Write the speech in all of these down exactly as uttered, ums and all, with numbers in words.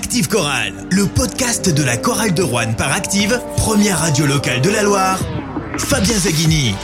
Active Chorale, le podcast de la chorale de Roanne par Active, première radio locale de la Loire, Fabien Zaghini.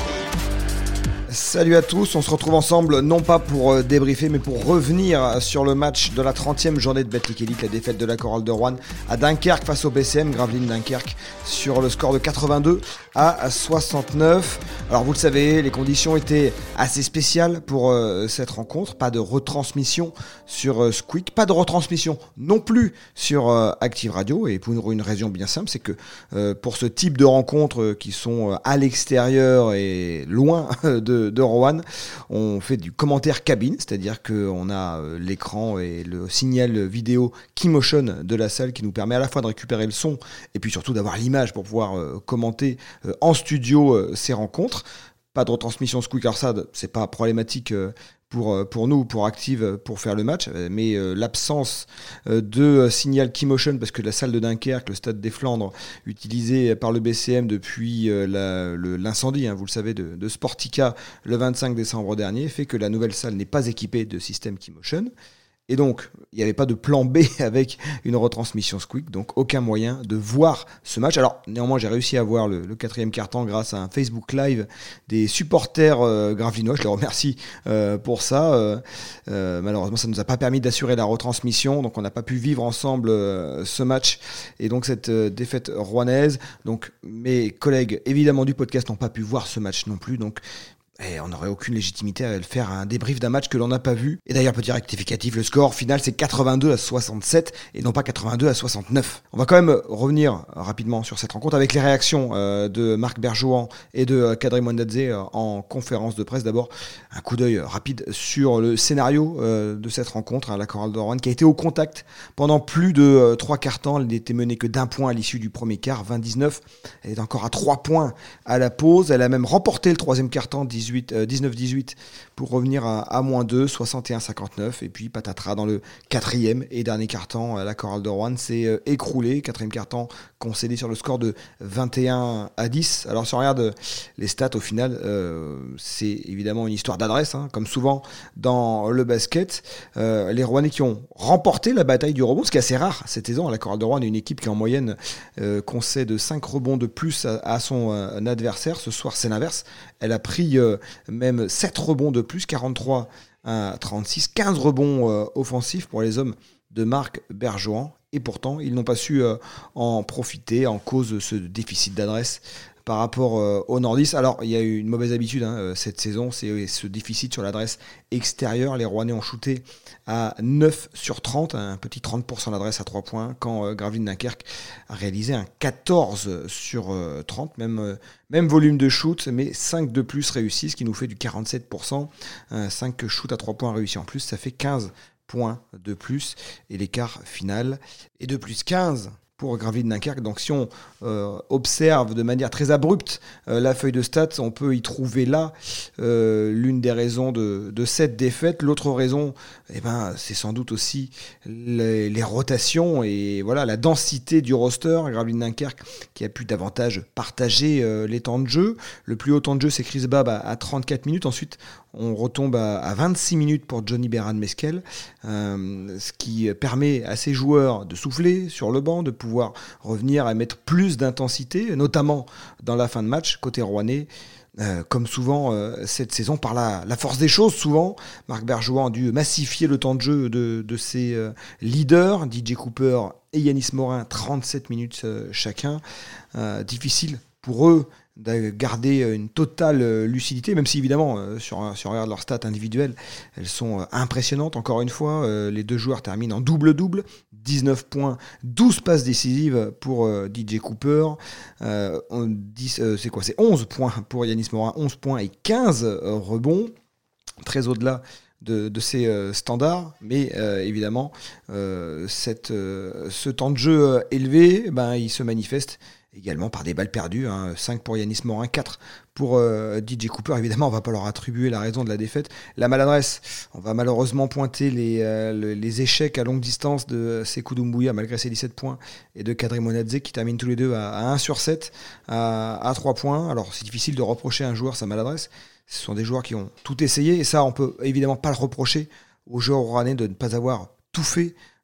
Salut à tous, on se retrouve ensemble non pas pour débriefer mais pour revenir sur le match de la trentième journée de Betclic Elite, la défaite de la chorale de Roanne à Dunkerque face au B C M Gravelines Dunkerque sur le score de quatre-vingt-deux à soixante-neuf. Alors vous le savez, les conditions étaient assez spéciales pour euh, cette rencontre, pas de retransmission sur euh, Squeak, pas de retransmission non plus sur euh, Active Radio, et pour une raison bien simple, c'est que euh, pour ce type de rencontres euh, qui sont euh, à l'extérieur et loin de, de Roanne, on fait du commentaire cabine, c'est-à-dire qu'on a euh, l'écran et le signal vidéo Keymotion de la salle qui nous permet à la fois de récupérer le son et puis surtout d'avoir l'image pour pouvoir euh, commenter euh, en studio euh, ces rencontres. Pas de retransmission Squeak Arsad, c'est pas problématique euh, pour, pour nous, pour Active, pour faire le match, mais euh, l'absence euh, de euh, signal Keymotion, parce que la salle de Dunkerque, le stade des Flandres, utilisé par le B C M depuis euh, la, le, l'incendie, hein, vous le savez, de, de Sportica le vingt-cinq décembre dernier, fait que la nouvelle salle n'est pas équipée de système Keymotion. Et donc, il n'y avait pas de plan B avec une retransmission Squeak, donc aucun moyen de voir ce match. Alors, néanmoins, j'ai réussi à voir le, le quatrième quart-temps grâce à un Facebook Live des supporters euh, gravelinois. Je les remercie euh, pour ça. Euh, euh, malheureusement, ça ne nous a pas permis d'assurer la retransmission, donc on n'a pas pu vivre ensemble euh, ce match et donc cette euh, défaite rouennaise. Donc, mes collègues, évidemment, du podcast n'ont pas pu voir ce match non plus, donc et on n'aurait aucune légitimité à faire un débrief d'un match que l'on n'a pas vu. Et d'ailleurs, petit rectificatif, le score final c'est quatre-vingt-deux à soixante-sept et non pas quatre-vingt-deux à soixante-neuf. On va quand même revenir rapidement sur cette rencontre avec les réactions euh, de Marc Berjouan et de euh, Kadri Mwandadze euh, en conférence de presse. D'abord, un coup d'œil rapide sur le scénario euh, de cette rencontre, hein, la chorale de Roanne qui a été au contact pendant plus de euh, trois quarts temps. Elle n'était menée que d'un point à l'issue du premier quart, vingt dix-neuf. Elle est encore à trois points à la pause. Elle a même remporté le troisième quart temps, dix-neuf dix-huit pour revenir à, à moins deux, soixante et un cinquante-neuf. Et puis patatras dans le quatrième et dernier quart-temps, la chorale de Roanne s'est euh, écroulée. Quatrième quart-temps concédé sur le score de vingt et un à dix. Alors si on regarde les stats au final, euh, c'est évidemment une histoire d'adresse, hein, comme souvent dans le basket. Euh, les Rouennais qui ont remporté la bataille du rebond, ce qui est assez rare cette saison. La chorale de Roanne est une équipe qui en moyenne euh, concède cinq rebonds de plus à, à son euh, adversaire. Ce soir c'est l'inverse. Elle a pris euh, même sept rebonds de plus, quarante-trois à trente-six, quinze rebonds euh, offensifs pour les hommes de Marc Berjouan. Et pourtant, ils n'ont pas su euh, en profiter en cause de ce déficit d'adresse par rapport euh, aux nordistes. Alors, il y a eu une mauvaise habitude hein, cette saison, c'est ce déficit sur l'adresse extérieure. Les Rouennais ont shooté à neuf sur trente, un petit trente pour cent d'adresse à trois points, quand euh, Gravelines Dunkerque a réalisé un quatorze sur trente, même, euh, même volume de shoot, mais cinq de plus réussis, ce qui nous fait du quarante-sept pour cent. Euh, cinq shoots à trois points réussis en plus, ça fait quinze points de plus, et l'écart final est de plus quinze pour Gravelines Dunkerque. Donc si on euh, observe de manière très abrupte euh, la feuille de stats, on peut y trouver là euh, l'une des raisons de, de cette défaite. L'autre raison, eh ben, c'est sans doute aussi les, les rotations et voilà la densité du roster. Gravelines Dunkerque qui a pu davantage partager euh, les temps de jeu. Le plus haut temps de jeu, c'est Chris Babb à, à trente-quatre minutes. Ensuite, on retombe à, à vingt-six minutes pour Johnny Beran Meskel, euh, ce qui permet à ces joueurs de souffler sur le banc, de pouvoir revenir à mettre plus d'intensité, notamment dans la fin de match, côté rouennais. Euh, comme souvent euh, cette saison, par la, la force des choses, souvent, Marc Berjouan a dû massifier le temps de jeu de, de ses euh, leaders, D J Cooper et Yanis Morin, trente-sept minutes euh, chacun. Euh, difficile pour eux de garder une totale lucidité, même si évidemment, euh, sur, sur regarde leurs stats individuelles, elles sont euh, impressionnantes. Encore une fois, euh, les deux joueurs terminent en double-double, dix-neuf points, douze passes décisives pour euh, D J Cooper, euh, dix, euh, c'est quoi, c'est onze points pour Yanis Morin, onze points et quinze euh, rebonds, très au-delà de, de ces euh, standards, mais euh, évidemment, euh, cette, euh, ce temps de jeu euh, élevé, ben, il se manifeste également par des balles perdues, hein, cinq pour Yanis Morin, quatre pour euh, D J Cooper. Évidemment, on ne va pas leur attribuer la raison de la défaite. La maladresse, on va malheureusement pointer les, euh, les échecs à longue distance de Sekou Doumbouya, malgré ses dix-sept points, et de Kadri Mwandadze, qui terminent tous les deux à, à un sur sept, à, à trois points. Alors, c'est difficile de reprocher à un joueur sa maladresse. Ce sont des joueurs qui ont tout essayé, et ça, on ne peut évidemment pas le reprocher aux joueurs rouennais de ne pas avoir tout fait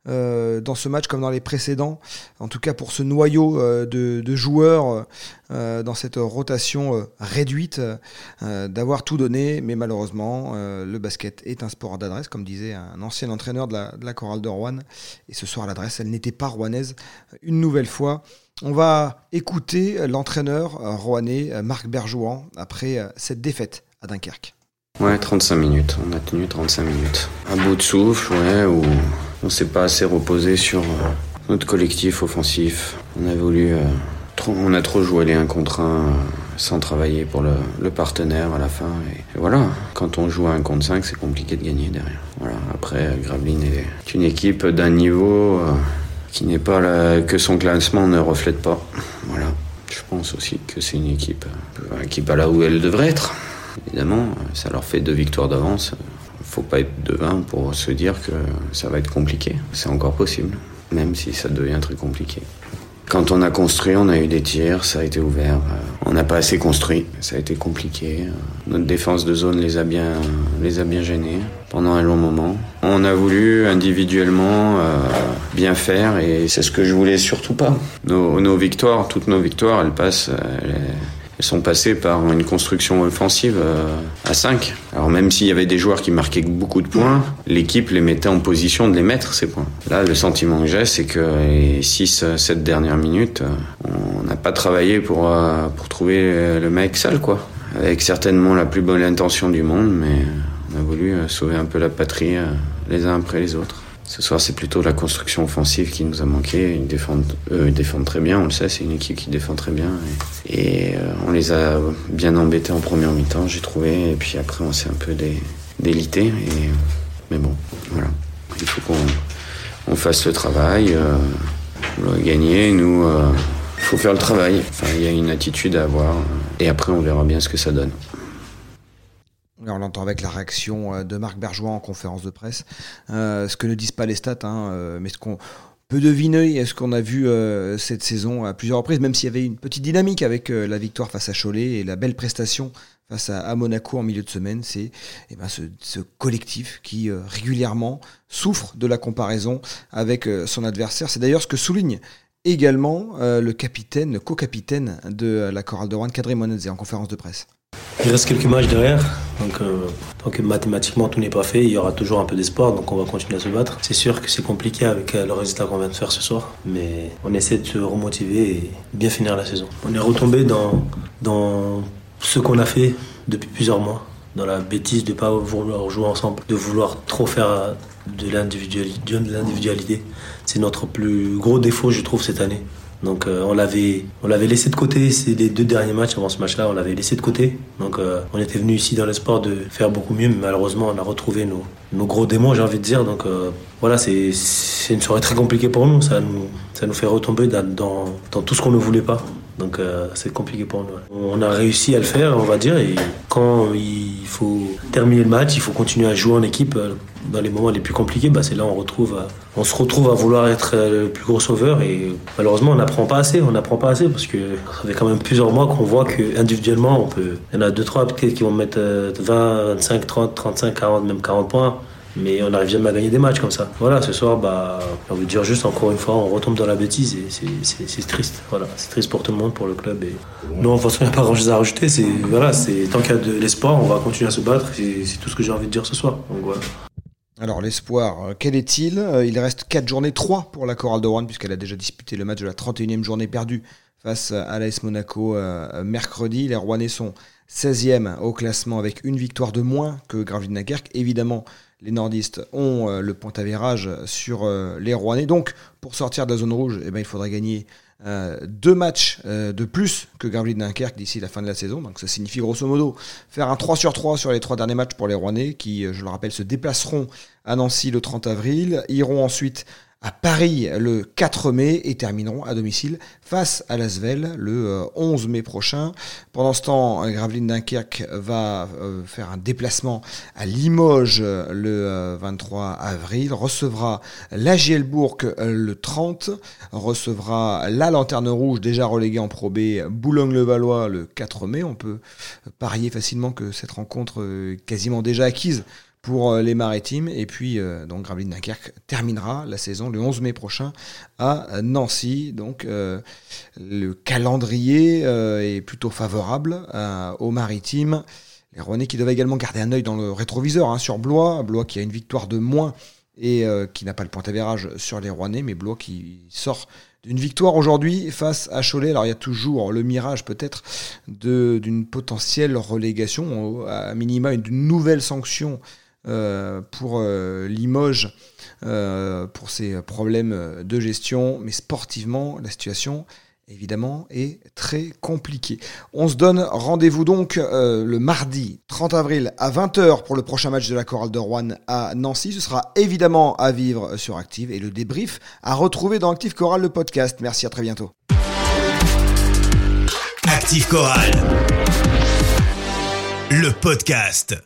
euh, dans ce match comme dans les précédents, en tout cas pour ce noyau euh, de, de joueurs euh, dans cette rotation euh, réduite, euh, d'avoir tout donné, mais malheureusement euh, le basket est un sport d'adresse, comme disait un ancien entraîneur de la, de la Chorale de Rouen, et ce soir l'adresse elle n'était pas rouennaise une nouvelle fois. On va écouter l'entraîneur euh, rouennais euh, Marc Berjouan après euh, cette défaite à Dunkerque. Ouais, trente-cinq minutes, on a tenu trente-cinq minutes. À bout de souffle, ouais, où on s'est pas assez reposé sur euh, notre collectif offensif. On a voulu, euh, trop, on a trop joué les un contre un euh, sans travailler pour le, le partenaire à la fin. Et, et voilà, quand on joue à un contre cinq, c'est compliqué de gagner derrière. Voilà. Après, Gravelines est une équipe d'un niveau euh, qui n'est pas là, que son classement ne reflète pas. Voilà. Je pense aussi que c'est une équipe euh, qui n'est pas là où elle devrait être. Évidemment, ça leur fait deux victoires d'avance. Il ne faut pas être devin pour se dire que ça va être compliqué. C'est encore possible, même si ça devient très compliqué. Quand on a construit, on a eu des tirs, ça a été ouvert. On n'a pas assez construit, ça a été compliqué. Notre défense de zone les a bien, les a bien gênés pendant un long moment. On a voulu individuellement euh, bien faire et c'est ce que je voulais surtout pas. Nos, nos victoires, toutes nos victoires, elles passent... Elles, Elles sont passées par une construction offensive à cinq. Alors même s'il y avait des joueurs qui marquaient beaucoup de points, l'équipe les mettait en position de les mettre, ces points. Là, le sentiment que j'ai, c'est que les six sept dernières minutes, on n'a pas travaillé pour, pour trouver le mec sale, quoi. Avec certainement la plus bonne intention du monde, mais on a voulu sauver un peu la patrie les uns après les autres. Ce soir, c'est plutôt la construction offensive qui nous a manqué. Ils défendent, eux, ils défendent très bien, on le sait, c'est une équipe qui défend très bien. Et, et euh, on les a bien embêtés en première mi-temps, j'ai trouvé. Et puis après, on s'est un peu dé, délité. Et, mais bon, voilà. Il faut qu'on on fasse le travail. Euh, on doit gagner, nous, euh, il faut faire le travail. Enfin, il y a une attitude à avoir. Et après, on verra bien ce que ça donne. On l'entend avec la réaction de Marc Berjouan en conférence de presse. Euh, ce que ne disent pas les stats, hein, euh, mais ce qu'on peut deviner, est ce qu'on a vu euh, cette saison à plusieurs reprises, même s'il y avait une petite dynamique avec euh, la victoire face à Cholet et la belle prestation face à, à Monaco en milieu de semaine, c'est eh ben, ce, ce collectif qui euh, régulièrement souffre de la comparaison avec euh, son adversaire. C'est d'ailleurs ce que souligne également euh, le capitaine, le co-capitaine de la Chorale de Rouen, Kadri Monedze, en conférence de presse. Il reste quelques matchs derrière, donc euh, tant que mathématiquement tout n'est pas fait, il y aura toujours un peu d'espoir, donc on va continuer à se battre. C'est sûr que c'est compliqué avec euh, le résultat qu'on vient de faire ce soir, mais on essaie de se remotiver et bien finir la saison. On est retombé dans, dans ce qu'on a fait depuis plusieurs mois, dans la bêtise de ne pas vouloir jouer ensemble, de vouloir trop faire de l'individualité. De l'individualité. C'est notre plus gros défaut, je trouve, cette année. Donc euh, on l'avait, on l'avait laissé de côté, c'est les deux derniers matchs avant ce match-là, on l'avait laissé de côté. Donc euh, on était venu ici dans l'espoir de faire beaucoup mieux, mais malheureusement on a retrouvé nos, nos gros démons, j'ai envie de dire. Donc euh, voilà, c'est, c'est une soirée très compliquée pour nous, ça nous, ça nous fait retomber dans, dans, dans tout ce qu'on ne voulait pas. Donc euh, c'est compliqué pour nous. On a réussi à le faire, on va dire, et quand il faut terminer le match, il faut continuer à jouer en équipe. Dans les moments les plus compliqués, bah c'est là où on, retrouve, on se retrouve à vouloir être le plus gros sauveur et malheureusement on n'apprend pas assez, on n'apprend pas assez parce que ça fait quand même plusieurs mois qu'on voit qu'individuellement on peut, il y en a deux trois peut-être qui vont mettre vingt, vingt-cinq, trente, trente-cinq, quarante, même quarante points. Mais on n'arrive jamais à gagner des matchs comme ça. Voilà, ce soir, bah, on veut dire juste encore une fois, on retombe dans la bêtise et c'est, c'est, c'est triste. Voilà, c'est triste pour tout le monde, pour le club. Et... Non, de toute façon, il n'y a pas grand-chose à rajouter. C'est, voilà, c'est, tant qu'il y a de l'espoir, on va continuer à se battre. C'est, c'est tout ce que j'ai envie de dire ce soir. Donc, voilà. Alors l'espoir, quel est-il ? Il reste quatre journées, trois pour la Chorale de Rouen, puisqu'elle a déjà disputé le match de la trente et unième journée perdue face à l'A S Monaco euh, mercredi. Les Rouennais sont seizième au classement avec une victoire de moins que Gravelines Dunkerque. Évidemment, les nordistes ont euh, le point avérage sur euh, les Rouennais. Donc, pour sortir de la zone rouge, eh ben, il faudrait gagner euh, deux matchs euh, de plus que Gravelines Dunkerque d'ici la fin de la saison. Donc, ça signifie grosso modo faire un trois sur trois sur les trois derniers matchs pour les Rouennais qui, je le rappelle, se déplaceront à Nancy le trente avril, iront ensuite à Paris le quatre mai et termineront à domicile face à l'Asvel le onze mai prochain. Pendant ce temps, Gravelines Dunkerque va euh, faire un déplacement à Limoges le euh, vingt-trois avril, recevra l'A J L Bourg le trente, recevra la Lanterne Rouge déjà reléguée en Pro B, Boulogne-le-Valois le quatre mai. On peut parier facilement que cette rencontre est quasiment déjà acquise pour les Maritimes. Et puis, euh, donc, Gravelines Dunkerque terminera la saison le onze mai prochain à Nancy. Donc, euh, le calendrier euh, est plutôt favorable euh, aux Maritimes. Les Rouennais qui doivent également garder un œil dans le rétroviseur hein, sur Blois. Blois qui a une victoire de moins et euh, qui n'a pas le point d'avérage sur les Rouennais, mais Blois qui sort d'une victoire aujourd'hui face à Cholet. Alors il y a toujours le mirage peut-être de, d'une potentielle relégation, à minima une nouvelle sanction euh, pour euh, Limoges euh, pour ses problèmes de gestion, mais sportivement la situation évidemment est très compliquée. On se donne rendez-vous donc euh, le mardi trente avril à vingt heures pour le prochain match de la Chorale de Rouen à Nancy. Ce sera évidemment à vivre sur Active et le débrief à retrouver dans Active Chorale le podcast. Merci, à très bientôt. Active Chorale, le podcast.